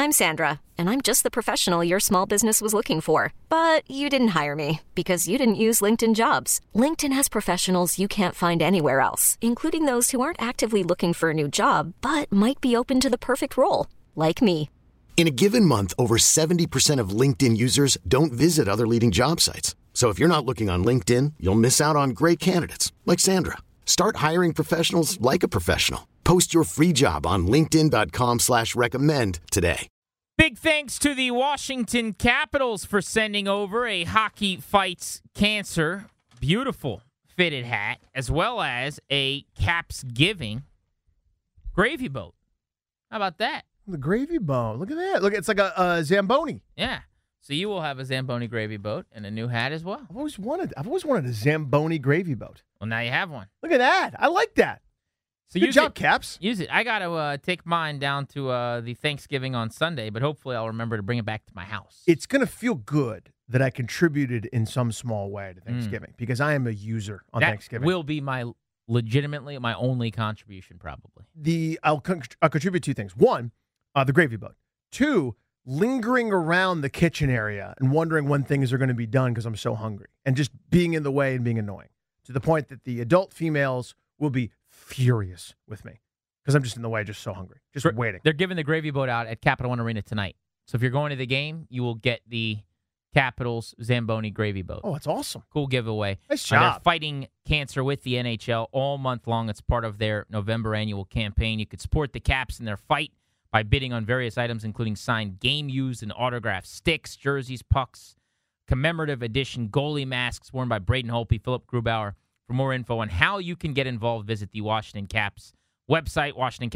I'm Sandra, and I'm just the professional your small business was looking for. But you didn't hire me because you didn't use LinkedIn Jobs. LinkedIn has professionals you can't find anywhere else, including those who aren't actively looking for a new job, but might be open to the perfect role, like me. In a given month, over 70% of LinkedIn users don't visit other leading job sites. So if you're not looking on LinkedIn, you'll miss out on great candidates like Sandra. Start hiring professionals like a professional. Post your free job on linkedin.com/recommend today. Big thanks to the Washington Capitals for sending over a Hockey Fights Cancer beautiful fitted hat, as well as a Caps Giving gravy boat. How about that? The gravy boat. Look at that. Look, it's like a Zamboni. Yeah. So you will have a Zamboni gravy boat and a new hat as well. I've always wanted a Zamboni gravy boat. Well, now you have one. Look at that. I like that. So Good job, Caps. Use it. I got to take mine down to the Thanksgiving on Sunday, but hopefully I'll remember to bring it back to my house. It's going to feel good that I contributed in some small way to Thanksgiving because I am a user on Thanksgiving. That will be legitimately my only contribution probably. I'll contribute two things. One, the gravy boat. Two, lingering around the kitchen area and wondering when things are going to be done because I'm so hungry and just being in the way and being annoying to the point that the adult females will be furious with me because I'm just in the way, just so hungry, just waiting. They're giving the gravy boat out at Capital One Arena tonight. So if you're going to the game, you will get the Capitals Zamboni gravy boat. Oh, that's awesome. Cool giveaway. Nice job. They're fighting cancer with the NHL all month long. It's part of their November annual campaign. You could support the Caps in their fight by bidding on various items, including signed game used and autographed sticks, jerseys, pucks, commemorative edition goalie masks worn by Braden Holtby, Philip Grubauer. For more info on how you can get involved, visit the Washington Caps website,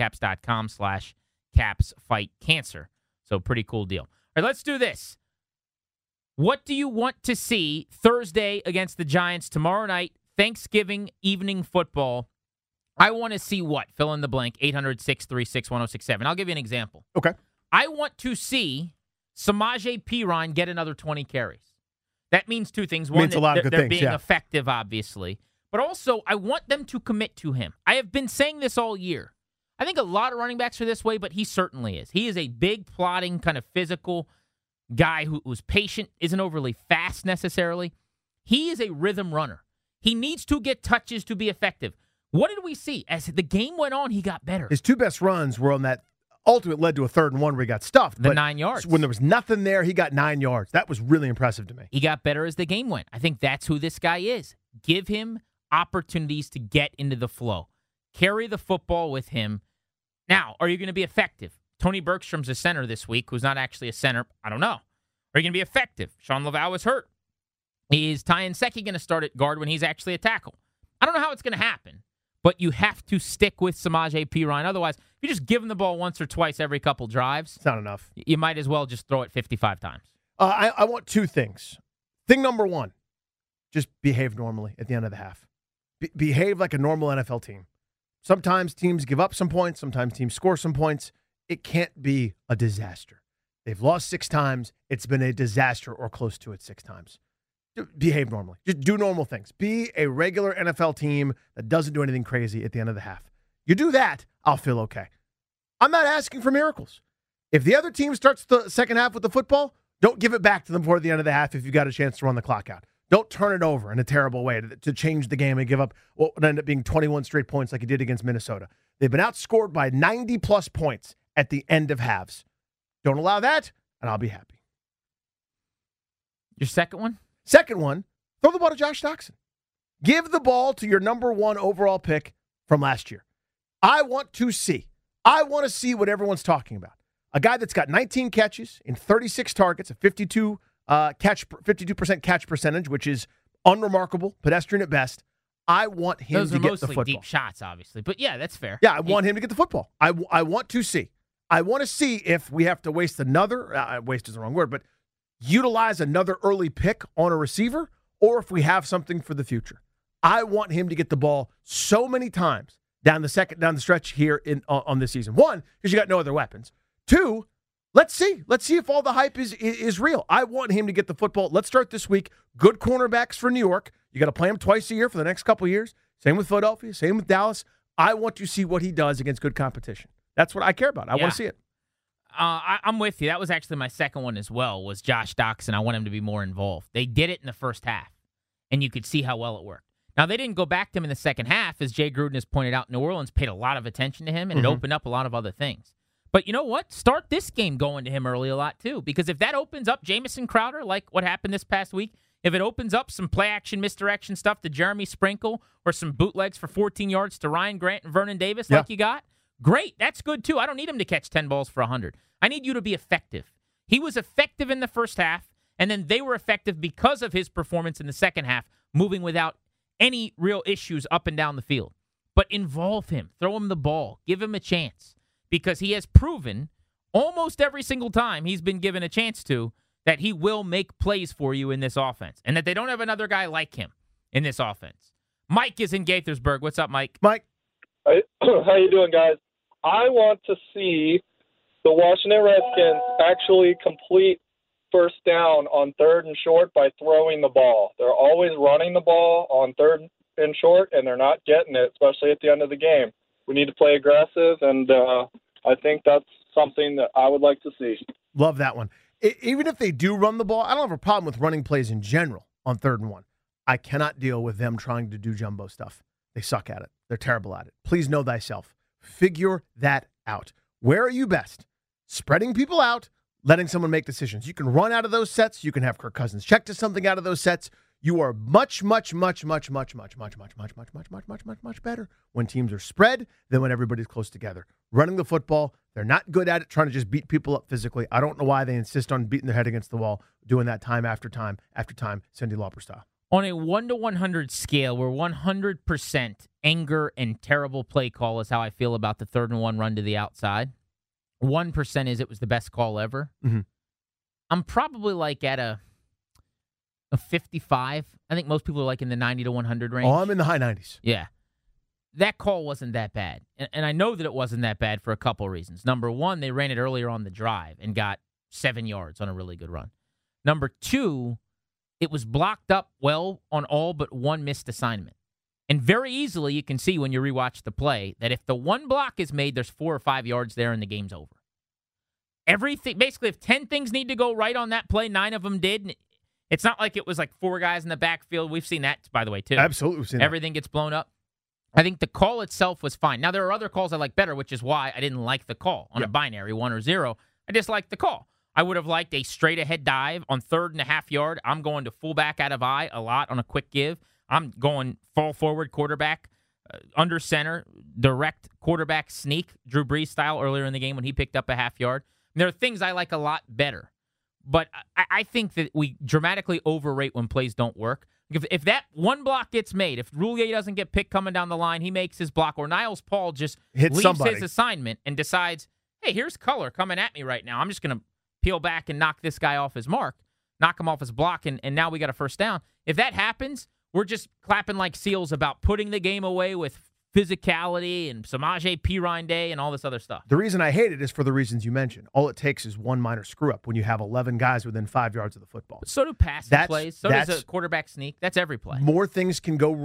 washingtoncaps.com/capsfightcancer. So pretty cool deal. All right, let's do this. What do you want to see Thursday against the Giants tomorrow night, Thanksgiving evening football? I want to see what? Fill in the blank, 800-636-1067. I'll give you an example. Okay. I want to see Samaje Perine get another 20 carries. That means two things. One, they're being effective, obviously. But also, I want them to commit to him. I have been saying this all year. I think a lot of running backs are this way, but he certainly is. He is a big, plodding, kind of physical guy who's patient, isn't overly fast necessarily. He is a rhythm runner. He needs to get touches to be effective. What did we see? As the game went on, he got better. His two best runs were on that ultimate led to a 3rd and 1 where he got stuffed. The 9 yards. When there was nothing there, he got 9 yards. That was really impressive to me. He got better as the game went. I think that's who this guy is. Give him opportunities to get into the flow. Carry the football with him. Now, are you going to be effective? Tony Bergstrom's a center this week, who's not actually a center. I don't know. Are you going to be effective? Sean Laval is hurt. Is Ty Nsekhe going to start at guard when he's actually a tackle? I don't know how it's going to happen, but you have to stick with Samaje Perine. Otherwise, if you just give him the ball once or twice every couple drives, it's not enough. You might as well just throw it 55 times. I want two things. Thing number one, just behave normally at the end of the half. Behave like a normal NFL team. Sometimes teams give up some points. Sometimes teams score some points. It can't be a disaster. They've lost 6 times. It's been a disaster or close to it 6 times. Behave normally. Just do normal things. Be a regular NFL team that doesn't do anything crazy at the end of the half. You do that, I'll feel okay. I'm not asking for miracles. If the other team starts the second half with the football, don't give it back to them before the end of the half if you've got a chance to run the clock out. Don't turn it over in a terrible way to change the game and give up what would end up being 21 straight points like he did against Minnesota. They've been outscored by 90-plus points at the end of halves. Don't allow that, and I'll be happy. Your second one? Second one, throw the ball to Josh Doctson. Give the ball to your number 1 overall pick from last year. I want to see what everyone's talking about. A guy that's got 19 catches in 36 targets, a 52% catch percentage, which is unremarkable, pedestrian at best. I want him to get the football. Those are mostly deep shots, obviously. But, yeah, that's fair. Yeah, I want him to get the football. I want to see. I want to see if we have to waste another, waste is the wrong word, but utilize another early pick on a receiver, or if we have something for the future. I want him to get the ball so many times down the stretch here on this season. 1, because you got no other weapons. 2, let's see if all the hype is real. I want him to get the football. Let's start this week. Good cornerbacks for New York. You got to play him twice a year for the next couple of years. Same with Philadelphia. Same with Dallas. I want to see what he does against good competition. That's what I care about. I want to see it. I'm with you. That was actually my second one as well, was Josh Doctson. I want him to be more involved. They did it in the first half, and you could see how well it worked. Now, they didn't go back to him in the second half. As Jay Gruden has pointed out, New Orleans paid a lot of attention to him, and it opened up a lot of other things. But you know what? Start this game going to him early a lot, too, because if that opens up Jamison Crowder, like what happened this past week, if it opens up some play-action, misdirection stuff to Jeremy Sprinkle or some bootlegs for 14 yards to Ryan Grant and Vernon Davis like you got, great. That's good, too. I don't need him to catch 10 balls for 100. I need you to be effective. He was effective in the first half, and then they were effective because of his performance in the second half, moving without any real issues up and down the field. But involve him. Throw him the ball. Give him a chance. Because he has proven almost every single time he's been given a chance to that he will make plays for you in this offense and that they don't have another guy like him in this offense. Mike is in Gaithersburg. What's up, Mike? Mike. How you doing, guys? I want to see the Washington Redskins actually complete first down on 3rd and short by throwing the ball. They're always running the ball on 3rd and short, and they're not getting it, especially at the end of the game. We need to play aggressive, and I think that's something that I would like to see. Love that one. Even if they do run the ball, I don't have a problem with running plays in general on 3rd and 1. I cannot deal with them trying to do jumbo stuff. They suck at it. They're terrible at it. Please know thyself. Figure that out. Where are you best? Spreading people out, letting someone make decisions. You can run out of those sets. You can have Kirk Cousins check to something out of those sets. You are much better when teams are spread than when everybody's close together. Running the football, they're not good at it, trying to just beat people up physically. I don't know why they insist on beating their head against the wall, doing that time after time after time, Cyndi Lauper style. On a 1 to 100 scale, where 100% anger and terrible play call is how I feel about the 3rd and 1 run to the outside. 1% is it was the best call ever. I'm probably like at a 55. I think most people are like in the 90 to 100 range. Oh, I'm in the high 90s. Yeah. That call wasn't that bad. And I know that it wasn't that bad for a couple of reasons. Number one, they ran it earlier on the drive and got 7 yards on a really good run. Number two, it was blocked up well on all but one missed assignment. And very easily you can see when you rewatch the play that if the one block is made, there's 4 or 5 yards there and the game's over. Everything, basically, if 10 things need to go right on that play, 9 of them did. It's not like it was like 4 guys in the backfield. We've seen that, by the way, too. Absolutely. We've seen Everything gets blown up. I think the call itself was fine. Now, there are other calls I like better, which is why I didn't like the call on a binary 1 or 0. I just liked the call. I would have liked a straight-ahead dive on 3rd and a half yard. I'm going to fullback out of I a lot on a quick give. I'm going fall forward quarterback, under center, direct quarterback sneak, Drew Brees style earlier in the game when he picked up a half yard. And there are things I like a lot better. But I think that we dramatically overrate when plays don't work. If that one block gets made, if Roulier doesn't get picked coming down the line, he makes his block, or Niles Paul just leaves his assignment and decides, hey, here's color coming at me right now. I'm just going to peel back and knock this guy off his mark, knock him off his block, and now we got a first down. If that happens, we're just clapping like seals about putting the game away with physicality and Samaje Perine Day and all this other stuff. The reason I hate it is for the reasons you mentioned. All it takes is one minor screw-up when you have 11 guys within 5 yards of the football. But so do passing plays. So does a quarterback sneak. That's every play. More things can go.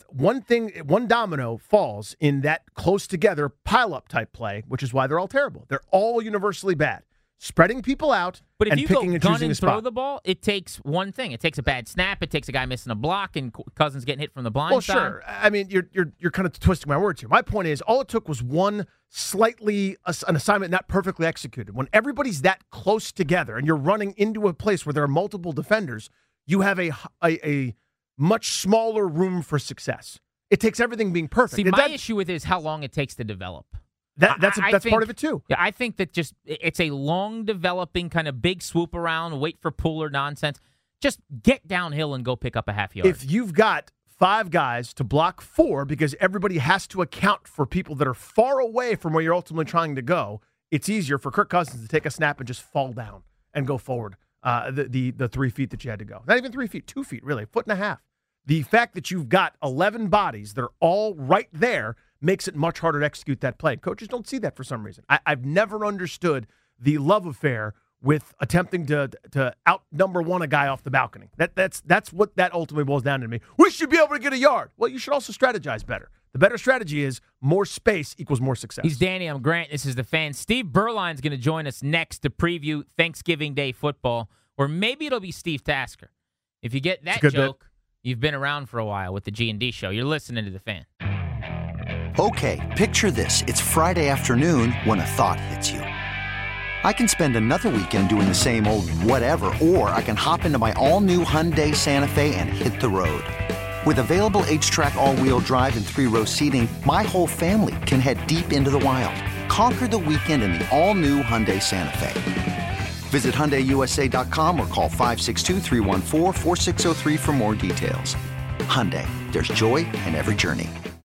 One domino falls in that close-together pile-up type play, which is why they're all terrible. They're all universally bad. Spreading people out but if and you picking go and gun choosing and a spot. throw the ball, it takes one thing. It takes a bad snap. It takes a guy missing a block and Cousins getting hit from the blind side. Well, sure. I mean, you're kind of twisting my words here. My point is, all it took was an assignment not perfectly executed. When everybody's that close together and you're running into a place where there are multiple defenders, you have a much smaller room for success. It takes everything being perfect. See, my issue with it is how long it takes to develop. That's part of it, too. Yeah, I think that just it's a long developing kind of big swoop around, wait for puller nonsense. Just get downhill and go pick up a half yard. If you've got 5 guys to block 4 because everybody has to account for people that are far away from where you're ultimately trying to go, it's easier for Kirk Cousins to take a snap and just fall down and go forward the 3 feet that you had to go. Not even 3 feet, 2 feet, really, 1.5 feet. The fact that you've got 11 bodies that are all right there makes it much harder to execute that play. Coaches don't see that for some reason. I've never understood the love affair with attempting to outnumber a guy off the balcony. That's what that ultimately boils down to me. We should be able to get a yard. Well, you should also strategize better. The better strategy is more space equals more success. He's Danny. I'm Grant. This is The Fan. Steve Berline's going to join us next to preview Thanksgiving Day football, or maybe it'll be Steve Tasker. If you get that joke, you've been around for a while with the G&D show. You're listening to The Fan. Okay, picture this. It's Friday afternoon when a thought hits you. I can spend another weekend doing the same old whatever, or I can hop into my all-new Hyundai Santa Fe and hit the road. With available H-Track all-wheel drive and 3-row seating, my whole family can head deep into the wild. Conquer the weekend in the all-new Hyundai Santa Fe. Visit HyundaiUSA.com or call 562-314-4603 for more details. Hyundai, there's joy in every journey.